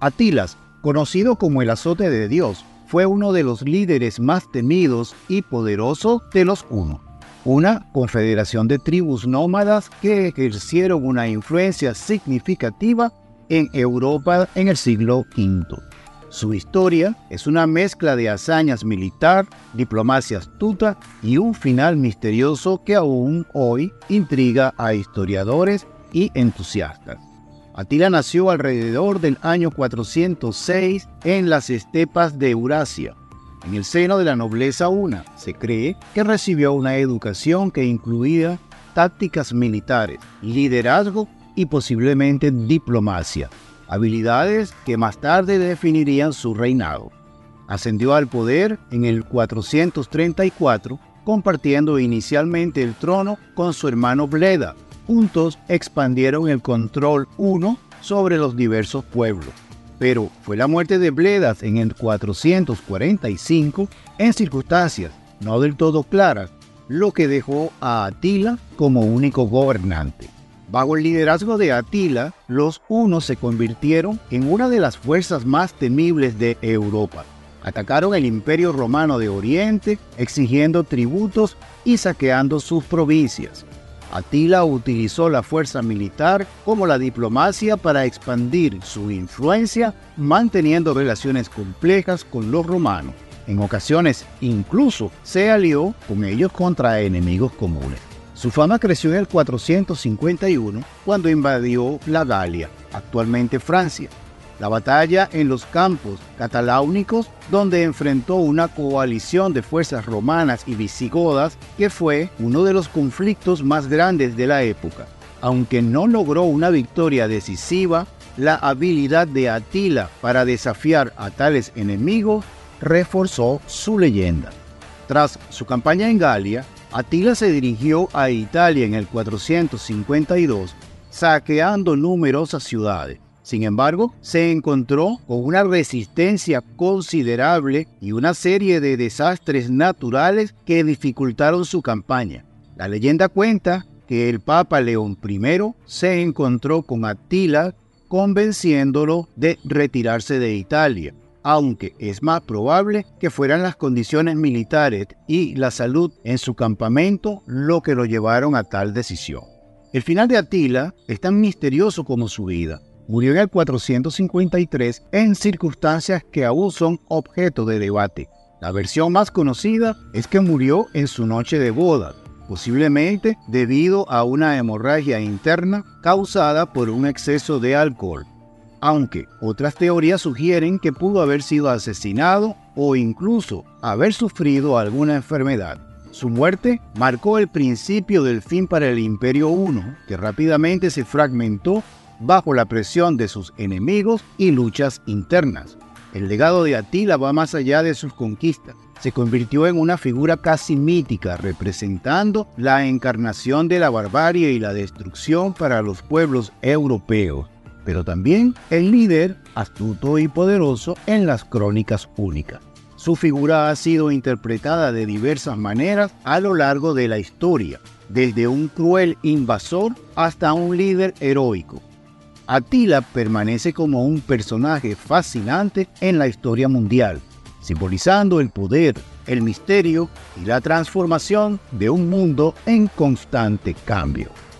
Atilas, conocido como el azote de Dios, fue uno de los líderes más temidos y poderosos de los hunos, una confederación de tribus nómadas que ejercieron una influencia significativa en Europa en el siglo V. Su historia es una mezcla de hazañas militar, diplomacia astuta y un final misterioso que aún hoy intriga a historiadores y entusiastas. Atila nació alrededor del año 406 en las estepas de Eurasia. En el seno de la nobleza huna, se cree que recibió una educación que incluía tácticas militares, liderazgo y posiblemente diplomacia, habilidades que más tarde definirían su reinado. Ascendió al poder en el 434, compartiendo inicialmente el trono con su hermano Bleda. Juntos expandieron el control huno sobre los diversos pueblos. Pero fue la muerte de Bleda en el 445, en circunstancias no del todo claras, lo que dejó a Atila como único gobernante. Bajo el liderazgo de Atila, los hunos se convirtieron en una de las fuerzas más temibles de Europa. Atacaron el Imperio Romano de Oriente, exigiendo tributos y saqueando sus provincias. Atila utilizó la fuerza militar como la diplomacia para expandir su influencia, manteniendo relaciones complejas con los romanos. En ocasiones, incluso se alió con ellos contra enemigos comunes. Su fama creció en el 451, cuando invadió la Galia, actualmente Francia. La batalla en los campos cataláunicos, donde enfrentó una coalición de fuerzas romanas y visigodas, que fue uno de los conflictos más grandes de la época. Aunque no logró una victoria decisiva, la habilidad de Atila para desafiar a tales enemigos reforzó su leyenda. Tras su campaña en Galia, Atila se dirigió a Italia en el 452, saqueando numerosas ciudades. Sin embargo, se encontró con una resistencia considerable y una serie de desastres naturales que dificultaron su campaña. La leyenda cuenta que el Papa León I se encontró con Atila, convenciéndolo de retirarse de Italia, aunque es más probable que fueran las condiciones militares y la salud en su campamento lo que lo llevaron a tal decisión. El final de Atila es tan misterioso como su vida. Murió en el 453 en circunstancias que aún son objeto de debate. La versión más conocida es que murió en su noche de boda, posiblemente debido a una hemorragia interna causada por un exceso de alcohol, aunque otras teorías sugieren que pudo haber sido asesinado o incluso haber sufrido alguna enfermedad. Su muerte marcó el principio del fin para el Imperio Huno, que rápidamente se fragmentó bajo la presión de sus enemigos y luchas internas. El legado de Atila va más allá de sus conquistas. Se convirtió en una figura casi mítica, representando la encarnación de la barbarie y la destrucción para los pueblos europeos, pero también el líder astuto y poderoso en las crónicas únicas. Su figura ha sido interpretada de diversas maneras a lo largo de la historia, desde un cruel invasor hasta un líder heroico. Atila permanece como un personaje fascinante en la historia mundial, simbolizando el poder, el misterio y la transformación de un mundo en constante cambio.